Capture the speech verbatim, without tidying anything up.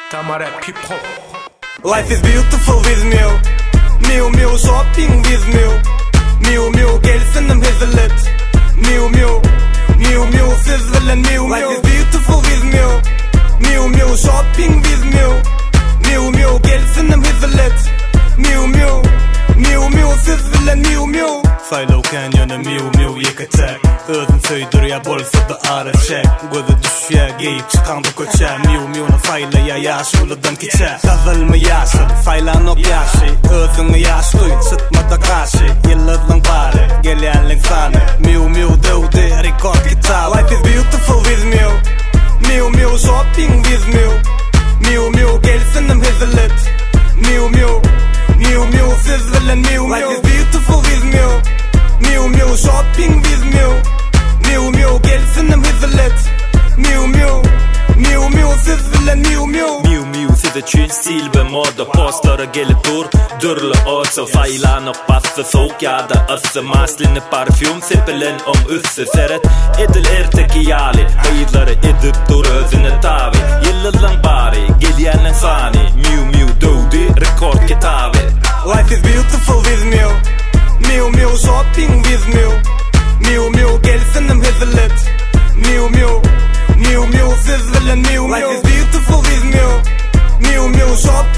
Tamara people. Life is beautiful with Mew. Mew Mew shopping with Mew. Mew Mew gelsindim hizlet. Mew Mew Mew Mew sizzle and Mew Mew. Life is beautiful with Mew. Mew Mew shopping with Mew. Mew Mew gelsindim hizlet. Mew Mew Mew Mew sizzle and Mew Mew. Saylo kanyona Mew Mew yekatak. Özün söydür ya bolsa da ara çek. Gözü düşüye giyip çıkan bu koça. Mew Mew'na fayla ya yaş uludan kiçe. Kazıl mı yaşıl, faylan ok yaşı. Özünü yaşlı, sıtma da karşı. Yıllıdlan bari, gelyenlik sanı. Mew Mew dövdü, rekord kitabı. Life is beautiful with Mew. Mew Mew shopping with Mew. Mew Mew gelsindim hizlet. Mew Mew Mew Mew sizzle and Mew Mew. Life is beautiful with Mew. Mew Mew shopping with Mew. Mew Mew gelsindim hizlet. Mew Mew Mew Mew sizzle and Mew Mew. Mew Mew size çün stil ve moda. Postlara gelip dur, dörlü olsa. Faylanıp bastı soğuk ya da ısı. Maslini parfüm sepilen om üssü. Seret edil erteki yali. Beyleri edip dur özüne tabi. Yıllılan bari, gelyenlen sani. Mew Mew dövdü, rekord kitabı. Life is beautiful with Mew. Mew Mew shopping with Mew. Mew Mew gelsindim hizlet. Mew Mew Mew Mew sizzle and Mew Mew. Life is beautiful with Mew. Mew Mew shopping